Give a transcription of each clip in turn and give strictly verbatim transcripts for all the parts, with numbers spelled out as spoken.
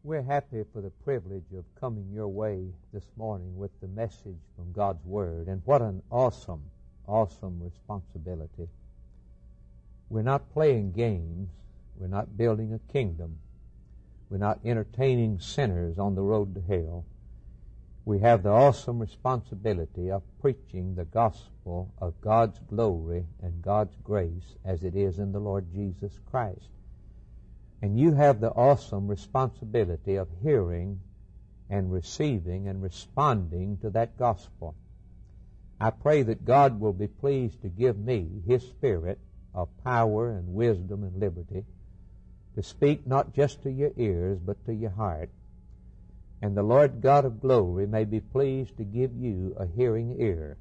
We're happy for the privilege of coming your way this morning with the message from God's Word. And what an awesome, awesome responsibility. We're not playing games. We're not building a kingdom. We're not entertaining sinners on the road to hell. We have the awesome responsibility of preaching the gospel of God's glory and God's grace as it is in the Lord Jesus Christ. And you have the awesome responsibility of hearing and receiving and responding to that gospel. I pray that God will be pleased to give me His Spirit of power and wisdom and liberty to speak not just to your ears but to your heart. And the Lord God of glory may be pleased to give you a hearing ear,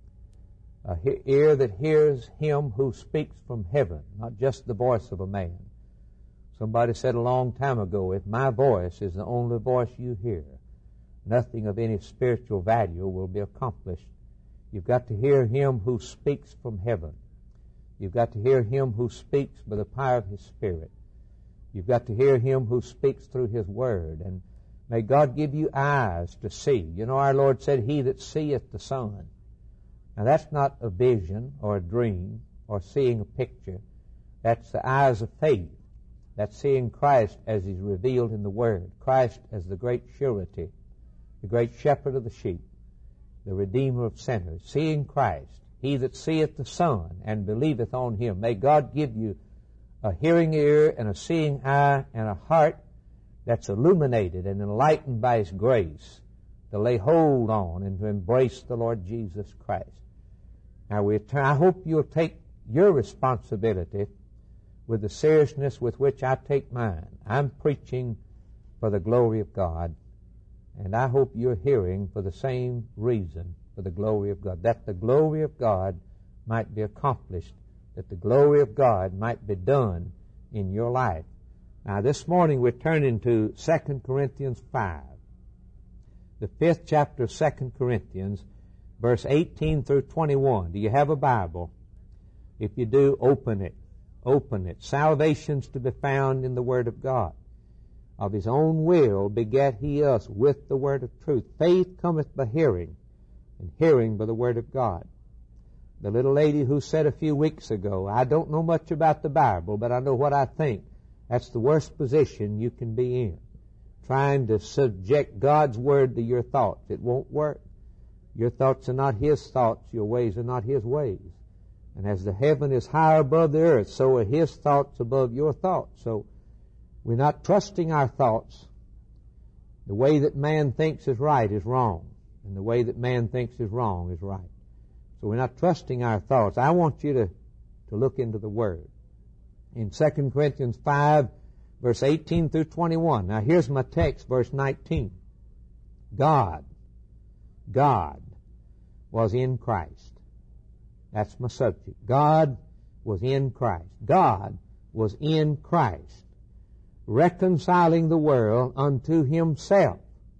a he- ear that hears Him who speaks from heaven, not just the voice of a man. Somebody said a long time ago, if my voice is the only voice you hear, nothing of any spiritual value will be accomplished. You've got to hear Him who speaks from heaven. You've got to hear Him who speaks by the power of His Spirit. You've got to hear Him who speaks through His Word. And may God give you eyes to see. You know, our Lord said, He that seeth the Son. Now that's not a vision or a dream or seeing a picture. That's the eyes of faith. That's seeing Christ as He's revealed in the Word. Christ as the great surety, the great shepherd of the sheep, the Redeemer of sinners. Seeing Christ. He that seeth the Son and believeth on Him. May God give you a hearing ear and a seeing eye and a heart that's illuminated and enlightened by His grace to lay hold on and to embrace the Lord Jesus Christ. Now, we I hope you'll take your responsibility with the seriousness with which I take mine. I'm preaching for the glory of God, and I hope you're hearing for the same reason, for the glory of God, that the glory of God might be accomplished, that the glory of God might be done in your life. Now, this morning we're turning to Second Corinthians five, the fifth chapter of Second Corinthians, verse eighteen through twenty-one. Do you have a Bible? If you do, open it. Open it. Salvation's to be found in the Word of God. Of His own will begat He us with the Word of truth. Faith cometh by hearing, and hearing by the Word of God. The little lady who said a few weeks ago, I don't know much about the Bible, but I know what I think. That's the worst position you can be in. Trying to subject God's Word to your thoughts. It won't work. Your thoughts are not His thoughts. Your ways are not His ways. And as the heaven is higher above the earth, so are His thoughts above your thoughts. So we're not trusting our thoughts. The way that man thinks is right is wrong. And the way that man thinks is wrong is right. So we're not trusting our thoughts. I want you to, to look into the Word. In Second Corinthians five, verse eighteen through twenty-one. Now here's my text, verse nineteen. God, God was in Christ. That's my subject. God was in Christ. God was in Christ, reconciling the world unto Himself,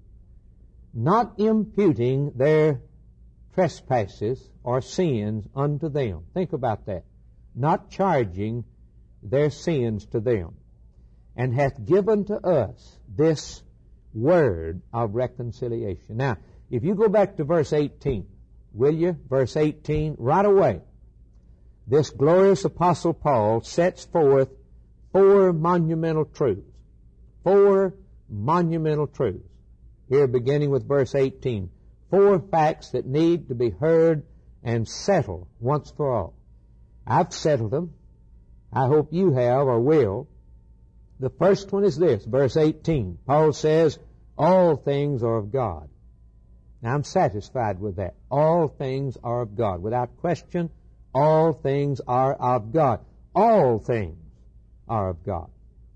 not imputing their trespasses or sins unto them. Think about that. Not charging their sins to them, and hath given to us this word of reconciliation. Now, if you go back to verse eighteen, will you? Verse eighteen, right away. This glorious Apostle Paul sets forth four monumental truths. Four monumental truths. Here beginning with verse eighteen. Four facts that need to be heard and settled once for all. I've settled them. I hope you have or will. The first one is this, verse eighteen. Paul says, all things are of God. Now, I'm satisfied with that. All things are of God. Without question, all things are of God. All things are of God.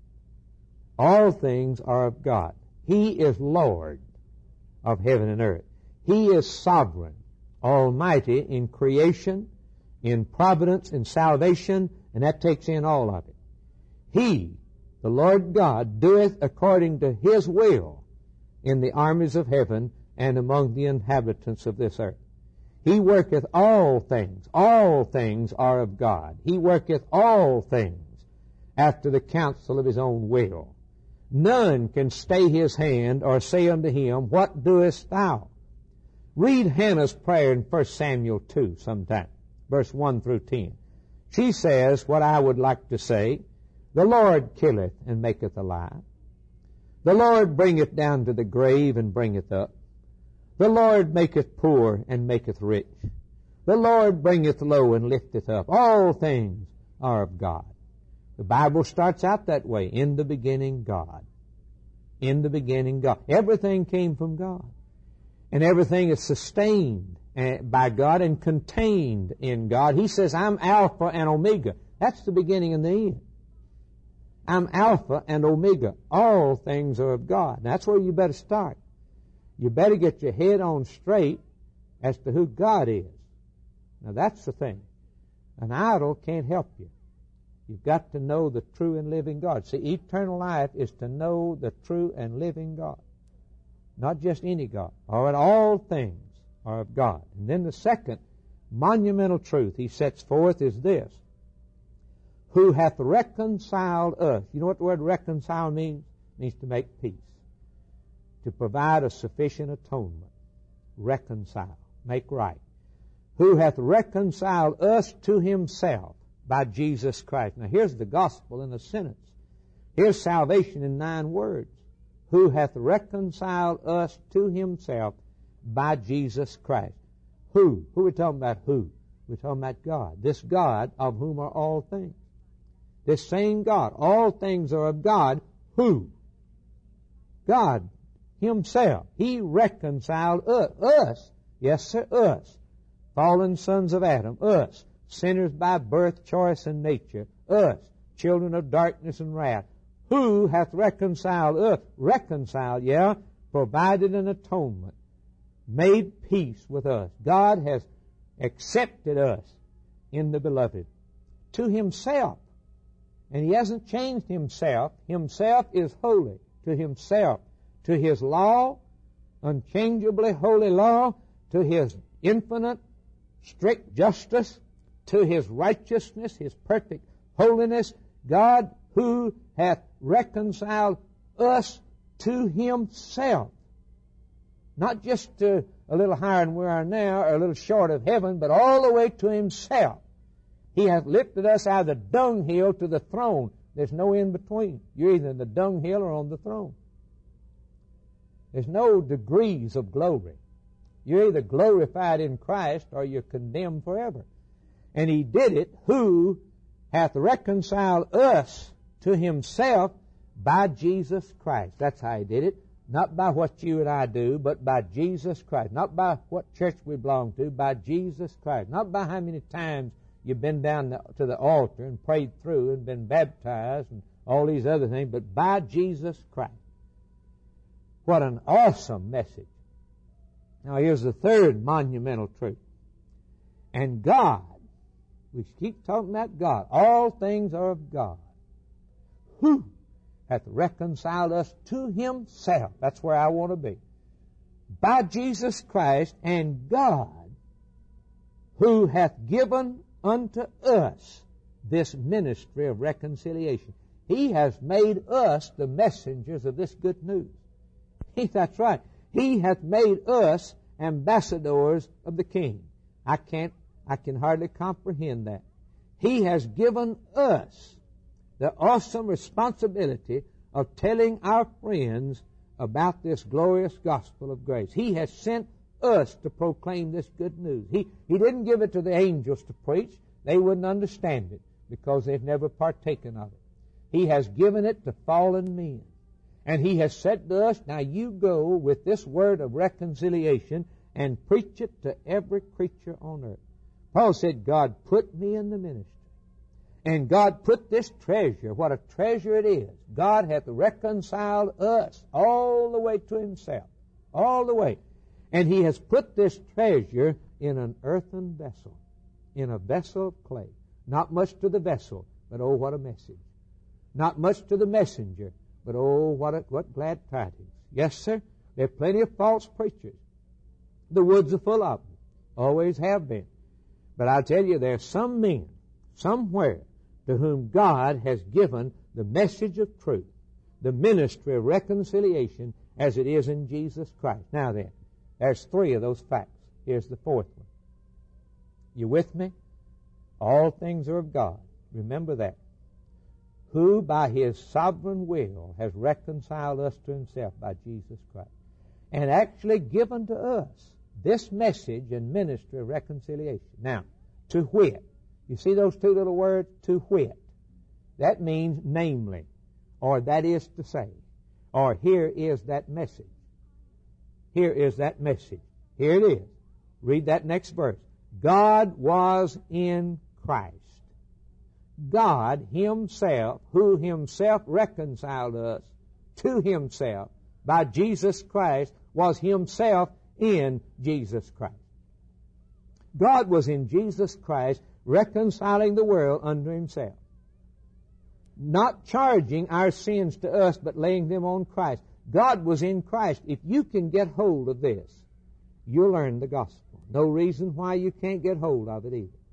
All things are of God. He is Lord of heaven and earth. He is sovereign, almighty in creation, in providence, in salvation, and that takes in all of it. He, the Lord God, doeth according to His will in the armies of heaven and among the inhabitants of this earth. He worketh all things. All things are of God. He worketh all things after the counsel of His own will. None can stay his hand or say unto him, What doest thou? Read Hannah's prayer in First Samuel two sometime, verse one through ten. She says what I would like to say, The Lord killeth and maketh alive. The Lord bringeth down to the grave and bringeth up. The Lord maketh poor and maketh rich. The Lord bringeth low and lifteth up. All things are of God. The Bible starts out that way. In the beginning, God. In the beginning, God. Everything came from God. And everything is sustained by God and contained in God. He says, I'm Alpha and Omega. That's the beginning and the end. I'm Alpha and Omega. All things are of God. That's where you better start. You better get your head on straight as to who God is. Now that's the thing. An idol can't help you. You've got to know the true and living God. See, eternal life is to know the true and living God. Not just any God. All right, all things are of God. And then the second monumental truth he sets forth is this. Who hath reconciled us. You know what the word reconcile means? It means to make peace. To provide a sufficient atonement. Reconcile. Make right. Who hath reconciled us to himself by Jesus Christ. Now here's the gospel in a sentence. Here's salvation in nine words. Who hath reconciled us to himself by Jesus Christ. Who? Who are we talking about? Who? We're talking about God. This God of whom are all things. This same God. All things are of God. Who? God himself. He reconciled us. Us. Yes, sir, us. Fallen sons of Adam. Us. Sinners by birth, choice, and nature. Us. Children of darkness and wrath. Who hath reconciled us? Reconciled, yeah. Provided an atonement. Made peace with us. God has accepted us in the beloved to himself. And he hasn't changed himself. Himself is holy to himself. To his law, unchangeably holy law, to his infinite, strict justice, to his righteousness, his perfect holiness, God who hath reconciled us to himself. Not just to a little higher than we are now, or a little short of heaven, but all the way to himself. He hath lifted us out of the dunghill to the throne. There's no in between. You're either in the dunghill or on the throne. There's no degrees of glory. You're either glorified in Christ or you're condemned forever. And he did it, who hath reconciled us to himself by Jesus Christ. That's how he did it. Not by what you and I do, but by Jesus Christ. Not by what church we belong to, by Jesus Christ. Not by how many times you've been down to the altar and prayed through and been baptized and all these other things, but by Jesus Christ. What an awesome message. Now here's the third monumental truth. And God, we keep talking about God. All things are of God. Who hath reconciled us to himself. That's where I want to be. By Jesus Christ, and God, who hath given unto us this ministry of reconciliation. He has made us the messengers of this good news. He, that's right. He hath made us ambassadors of the King. I can't, I can hardly comprehend that. He has given us the awesome responsibility of telling our friends about this glorious gospel of grace. He has sent us to proclaim this good news. He, he didn't give it to the angels to preach. They wouldn't understand it because they've never partaken of it. He has given it to fallen men. And he has said to us, now you go with this word of reconciliation and preach it to every creature on earth. Paul said, God put me in the ministry. And God put this treasure, what a treasure it is. God hath reconciled us all the way to himself. All the way. And he has put this treasure in an earthen vessel. In a vessel of clay. Not much to the vessel, but oh, what a message. Not much to the messenger, but oh, what a, what glad tidings. Yes, sir, there are plenty of false preachers. The woods are full of them. Always have been. But I'll tell you, there are some men, somewhere, to whom God has given the message of truth, the ministry of reconciliation as it is in Jesus Christ. Now then, there's three of those facts. Here's the fourth one. You with me? All things are of God. Remember that. Who by His sovereign will has reconciled us to Himself by Jesus Christ, and actually given to us this message and ministry of reconciliation. Now, to wit. You see those two little words? To wit. That means namely, or that is to say, or here is that message. Here is that message. Here it is. Read that next verse. God was in Christ. God Himself, who Himself reconciled us to Himself by Jesus Christ, was Himself in Jesus Christ. God was in Jesus Christ reconciling the world unto Himself. Not charging our sins to us, but laying them on Christ. God was in Christ. If you can get hold of this, you'll learn the gospel. No reason why you can't get hold of it either.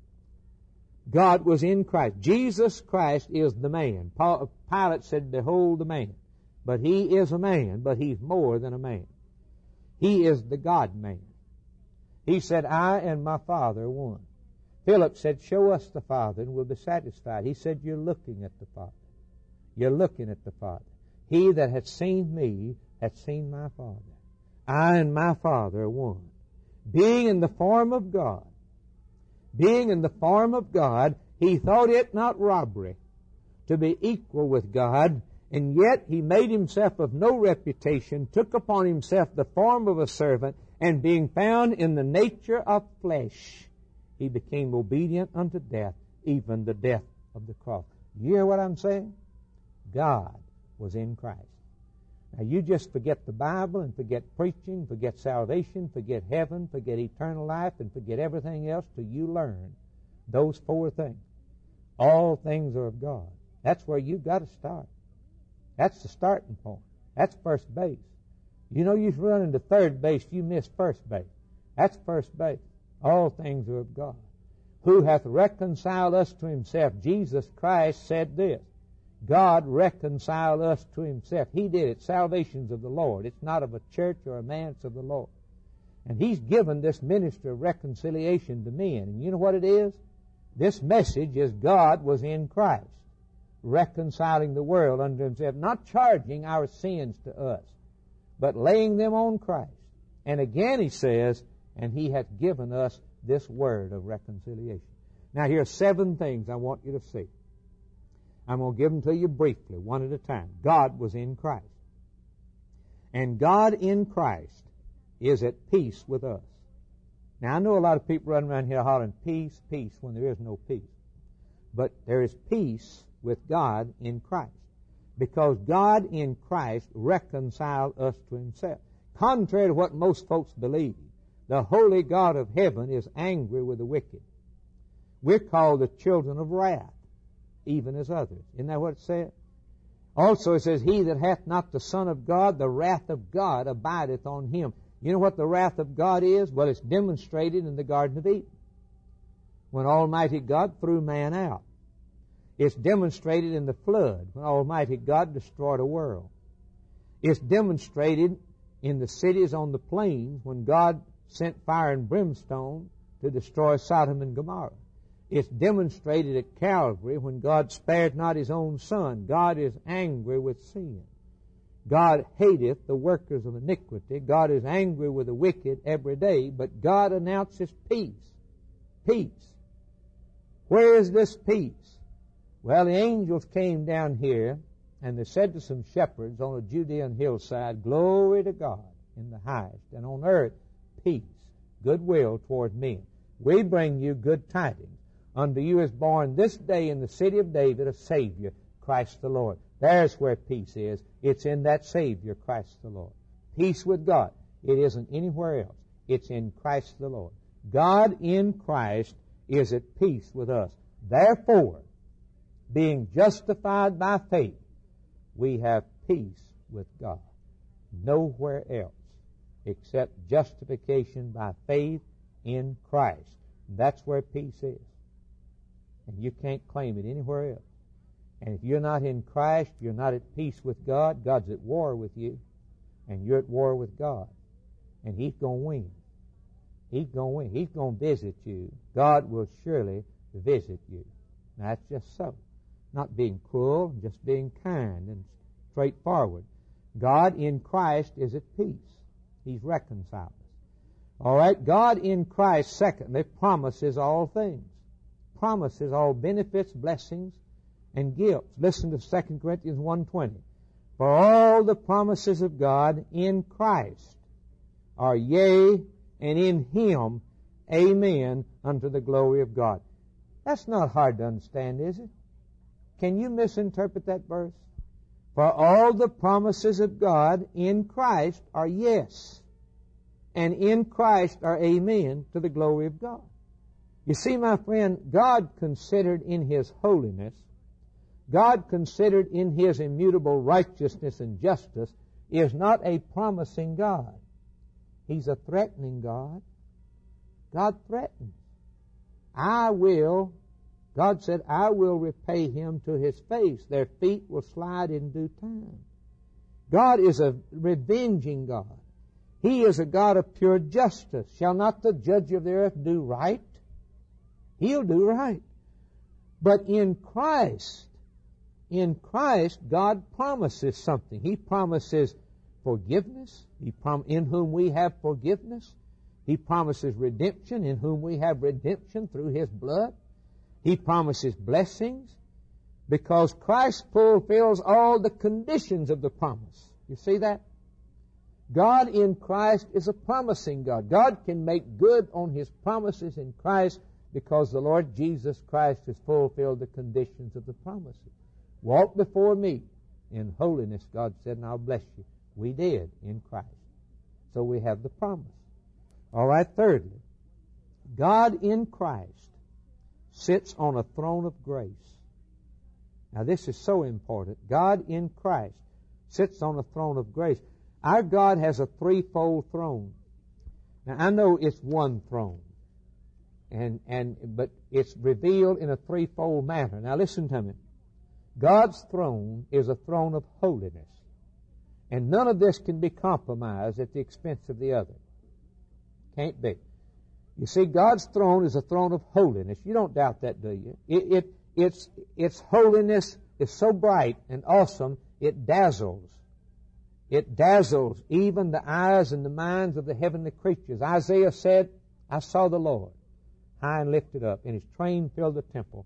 God was in Christ. Jesus Christ is the man. Pilate said, behold the man. But He is a man, but He's more than a man. He is the God-man. He said, I and my Father are one. Philip said, show us the Father and we'll be satisfied. He said, you're looking at the Father. You're looking at the Father. He that hath seen me hath seen my Father. I and my Father are one. Being in the form of God, being in the form of God, He thought it not robbery to be equal with God, and yet He made Himself of no reputation, took upon Himself the form of a servant, and being found in the nature of flesh, He became obedient unto death, even the death of the cross. You hear what I'm saying? God was in Christ. Now you just forget the Bible and forget preaching, forget salvation, forget heaven, forget eternal life, and forget everything else till you learn those four things. All things are of God. That's where you've got to start. That's the starting point. That's first base. You know you run into third base, you miss first base. That's first base. All things are of God. Who hath reconciled us to Himself. Jesus Christ said this. God reconciled us to Himself. He did it. Salvation's of the Lord. It's not of a church or a man, it's of the Lord. And He's given this ministry of reconciliation to men. And you know what it is? This message is God was in Christ, reconciling the world unto Himself, not charging our sins to us, but laying them on Christ. And again He says, and He hath given us this word of reconciliation. Now here are seven things I want you to see. I'm going to give them to you briefly, one at a time. God was in Christ. And God in Christ is at peace with us. Now, I know a lot of people running around here hollering, peace, peace, when there is no peace. But there is peace with God in Christ. Because God in Christ reconciled us to Himself. Contrary to what most folks believe, the holy God of heaven is angry with the wicked. We're called the children of wrath, even as others. Isn't that what it said? Also it says, he that hath not the Son of God, the wrath of God abideth on him. You know what the wrath of God is? Well, it's demonstrated in the Garden of Eden, when Almighty God threw man out. It's demonstrated in the flood, when Almighty God destroyed a world. It's demonstrated in the cities on the plains, when God sent fire and brimstone to destroy Sodom and Gomorrah. It's demonstrated at Calvary when God spared not His own Son. God is angry with sin. God hateth the workers of iniquity. God is angry with the wicked every day, but God announces peace. Peace. Where is this peace? Well, the angels came down here, and they said to some shepherds on a Judean hillside, glory to God in the highest, and on earth peace, goodwill toward men. We bring you good tidings. Unto you is born this day in the city of David a Savior, Christ the Lord. There's where peace is. It's in that Savior, Christ the Lord. Peace with God. It isn't anywhere else. It's in Christ the Lord. God in Christ is at peace with us. Therefore, being justified by faith, we have peace with God. Nowhere else except justification by faith in Christ. That's where peace is. And you can't claim it anywhere else. And if you're not in Christ, you're not at peace with God. God's at war with you, and you're at war with God. And He's going to win. He's going to win. He's going to visit you. God will surely visit you. Now, that's just so. Not being cruel, just being kind and straightforward. God in Christ is at peace. He's reconciled us. All right, God in Christ, secondly, promises all things. Promises all benefits, blessings, and gifts. Listen to Second Corinthians one twenty. For all the promises of God in Christ are yea, and in Him, amen, unto the glory of God. That's not hard to understand, is it? Can you misinterpret that verse? For all the promises of God in Christ are yes, and in Christ are amen to the glory of God. You see, my friend, God considered in His holiness, God considered in His immutable righteousness and justice, is not a promising God. He's a threatening God. God threatens. I will, God said, I will repay him to his face. Their feet will slide in due time. God is a revenging God. He is a God of pure justice. Shall not the judge of the earth do right? He'll do right. But in Christ, in Christ, God promises something. He promises forgiveness. He prom- in whom we have forgiveness. He promises redemption, in whom we have redemption through His blood. He promises blessings, because Christ fulfills all the conditions of the promise. You see that? God in Christ is a promising God. God can make good on His promises in Christ because the Lord Jesus Christ has fulfilled the conditions of the promises. Walk before me in holiness, God said, and I'll bless you. We did in Christ. So we have the promise. All right, thirdly, God in Christ sits on a throne of grace. Now this is so important. God in Christ sits on a throne of grace. Our God has a threefold throne. Now I know it's one throne, and and but it's revealed in a threefold manner. Now listen to me. God's throne is a throne of holiness, and none of this can be compromised at the expense of the other. Can't be. You see, God's throne is a throne of holiness. You don't doubt that, do you? It, it its its holiness is so bright and awesome, it dazzles. It dazzles even the eyes and the minds of the heavenly creatures. Isaiah said, I saw the Lord high and lifted up, and His train filled the temple.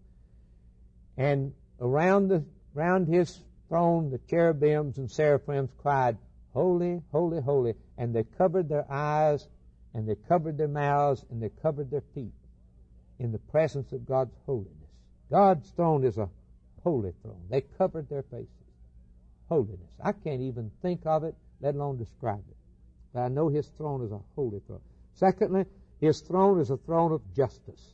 And around the around His throne, the cherubims and seraphims cried, Holy, holy, holy. And they covered their eyes, and they covered their mouths, and they covered their feet in the presence of God's holiness. God's throne is a holy throne. They covered their faces. Holiness. I can't even think of it, let alone describe it. But I know His throne is a holy throne. Secondly, His throne is a throne of justice.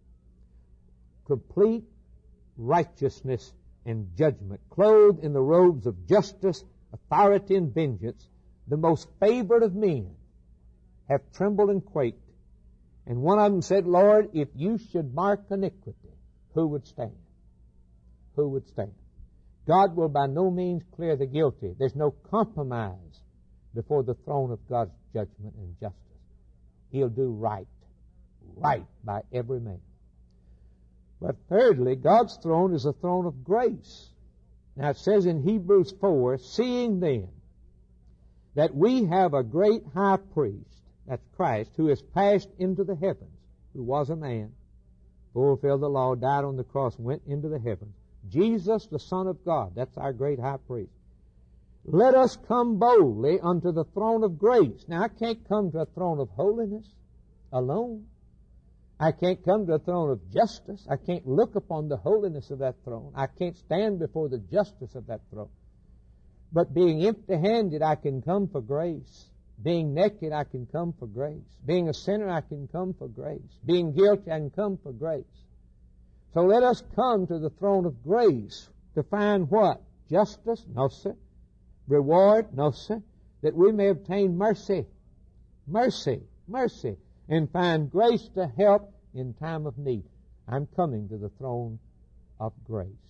Complete righteousness and judgment. Clothed in the robes of justice, authority, and vengeance, the most favored of men have trembled and quaked. And one of them said, Lord, if you should mark iniquity, who would stand? Who would stand? God will by no means clear the guilty. There's no compromise before the throne of God's judgment and justice. He'll do right, right by every man. But thirdly, God's throne is a throne of grace. Now it says in Hebrews four, seeing then that we have a great high priest, that's Christ, who has passed into the heavens, who was a man, fulfilled the law, died on the cross, went into the heavens. Jesus, the Son of God, that's our great high priest. Let us come boldly unto the throne of grace. Now, I can't come to a throne of holiness alone. I can't come to a throne of justice. I can't look upon the holiness of that throne. I can't stand before the justice of that throne. But being empty-handed, I can come for grace. Being naked, I can come for grace. Being a sinner, I can come for grace. Being guilty, I can come for grace. So let us come to the throne of grace to find what? Justice? No, sir. Reward? No, sir. That we may obtain mercy. Mercy. Mercy. And find grace to help in time of need. I'm coming to the throne of grace.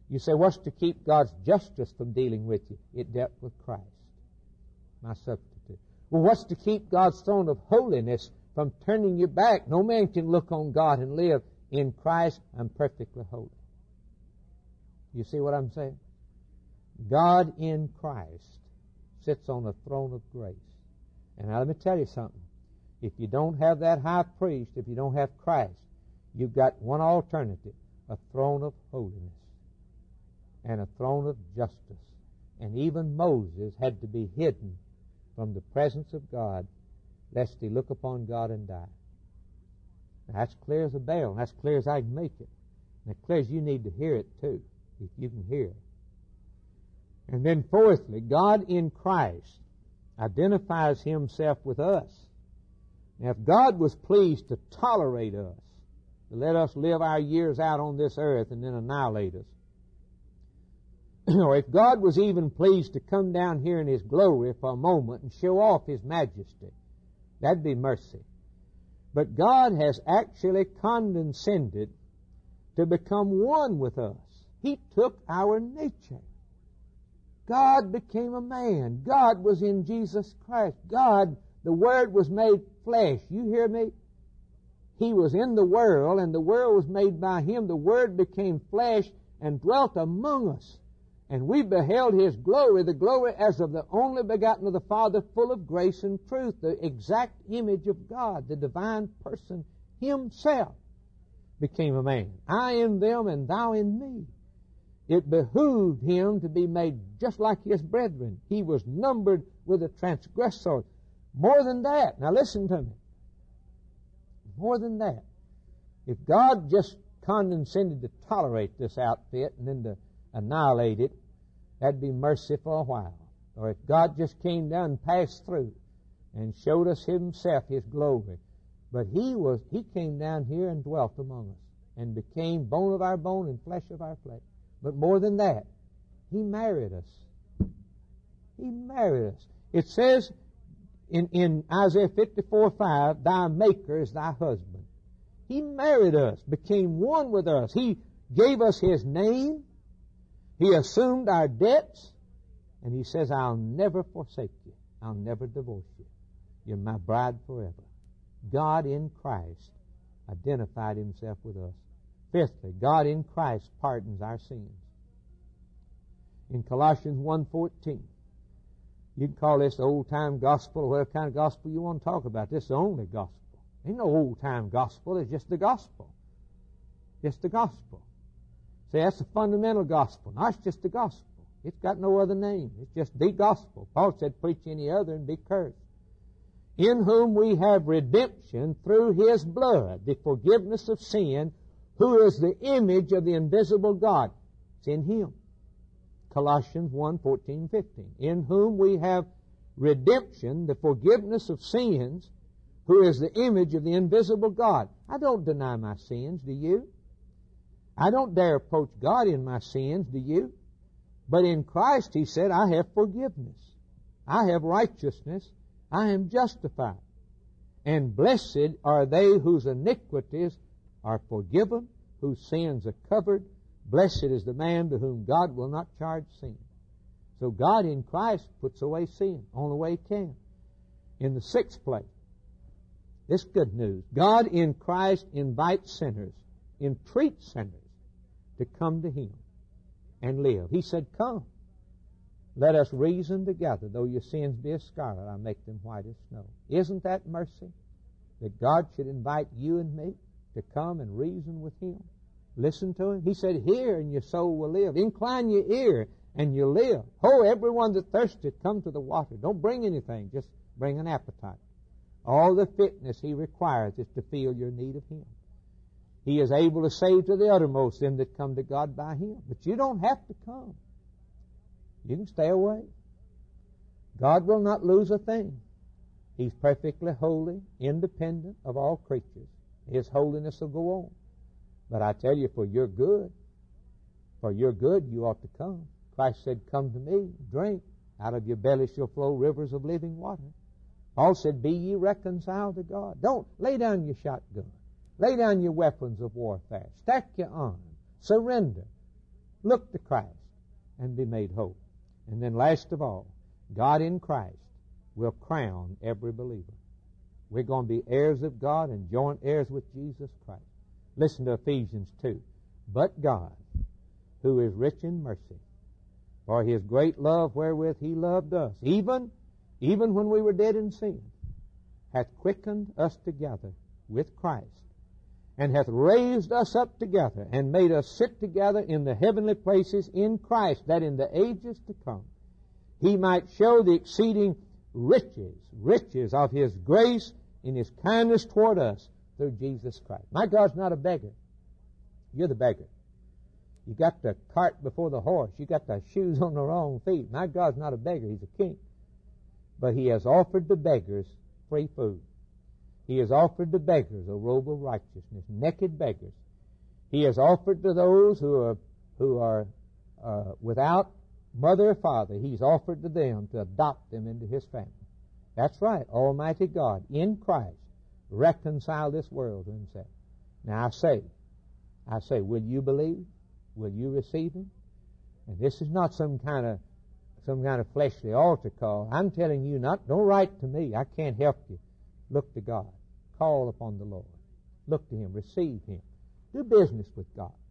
You say, what's to keep God's justice from dealing with you? It dealt with Christ, my substitute. Well, what's to keep God's throne of holiness from turning you back? No man can look on God and live. In Christ, I'm perfectly holy. You see what I'm saying? God in Christ sits on a throne of grace. And now let me tell you something. If you don't have that high priest, if you don't have Christ, you've got one alternative, a throne of holiness and a throne of justice. And even Moses had to be hidden from the presence of God, lest he look upon God and die. Now, that's clear as a bell, and that's clear as I can make it. And it's clear as you need to hear it too, if you can hear it. And then fourthly, God in Christ identifies himself with us. Now, if God was pleased to tolerate us, to let us live our years out on this earth and then annihilate us, or if God was even pleased to come down here in his glory for a moment and show off his majesty, that'd be mercy. But God has actually condescended to become one with us. He took our nature. God became a man. God was in Jesus Christ. God, the Word was made flesh. You hear me? He was in the world, and the world was made by him. The Word became flesh and dwelt among us. And we beheld his glory, the glory as of the only begotten of the Father, full of grace and truth, the exact image of God, the divine person himself became a man. I in them and thou in me. It behooved him to be made just like his brethren. He was numbered with the transgressors. More than that, now listen to me. More than that, if God just condescended to tolerate this outfit and then to annihilate it, that'd be mercy for a while. Or if God just came down and passed through and showed us himself, his glory. But he was, he came down here and dwelt among us and became bone of our bone and flesh of our flesh. But more than that, he married us. He married us. It says in, in Isaiah fifty-four five, thy maker is thy husband. He married us, became one with us. He gave us his name. He assumed our debts, and he says, I'll never forsake you. I'll never divorce you. You're my bride forever. God in Christ identified himself with us. Fifthly, God in Christ pardons our sins. In Colossians one fourteen, you can call this the old-time gospel or whatever kind of gospel you want to talk about. This is the only gospel. Ain't no old-time gospel. It's just the gospel. Just the gospel. See, that's the fundamental gospel. No, it's just the gospel. It's got no other name. It's just the gospel. Paul said, preach any other and be cursed. In whom we have redemption through his blood, the forgiveness of sin, who is the image of the invisible God. It's in him. Colossians one fourteen fifteen. In whom we have redemption, the forgiveness of sins, who is the image of the invisible God. I don't deny my sins, do you? I don't dare approach God in my sins, do you? But in Christ, he said, I have forgiveness. I have righteousness. I am justified. And blessed are they whose iniquities are forgiven, whose sins are covered. Blessed is the man to whom God will not charge sin. So God in Christ puts away sin, only way he can. In the sixth place, this good news. God in Christ invites sinners, entreats sinners to come to him and live. He said, come, let us reason together. Though your sins be as scarlet, I'll make them white as snow. Isn't that mercy? That God should invite you and me to come and reason with him. Listen to him. He said, hear and your soul will live. Incline your ear and you'll live. Ho, everyone that thirsteth, come to the water. Don't bring anything, just bring an appetite. All the fitness he requires is to feel your need of him. He is able to save to the uttermost them that come to God by him. But you don't have to come. You can stay away. God will not lose a thing. He's perfectly holy, independent of all creatures. His holiness will go on. But I tell you, for your good, for your good, you ought to come. Christ said, come to me, drink. Out of your belly shall flow rivers of living water. Paul said, be ye reconciled to God. Don't lay down your shotgun. Lay down your weapons of warfare. Stack your arms. Surrender. Look to Christ and be made whole. And then last of all, God in Christ will crown every believer. We're going to be heirs of God and joint heirs with Jesus Christ. Listen to Ephesians two. But God, who is rich in mercy, for His great love wherewith He loved us, even, even when we were dead in sin, hath quickened us together with Christ, and hath raised us up together, and made us sit together in the heavenly places in Christ, that in the ages to come He might show the exceeding riches, riches of His grace in His kindness toward us through Jesus Christ. My God's not a beggar. You're the beggar. You got the cart before the horse. You got the shoes on the wrong feet. My God's not a beggar. He's a king. But He has offered the beggars free food. He has offered the beggars a robe of righteousness, naked beggars. He has offered to those who are who are uh, without mother or father, He's offered to them to adopt them into His family. That's right. Almighty God, in Christ, reconcile this world to Himself. Now I say, I say, will you believe? Will you receive Him? And this is not some kind of some kind of fleshly altar call. I'm telling you, not don't write to me. I can't help you. Look to God. Call upon the Lord. Look to Him. Receive Him. Do business with God.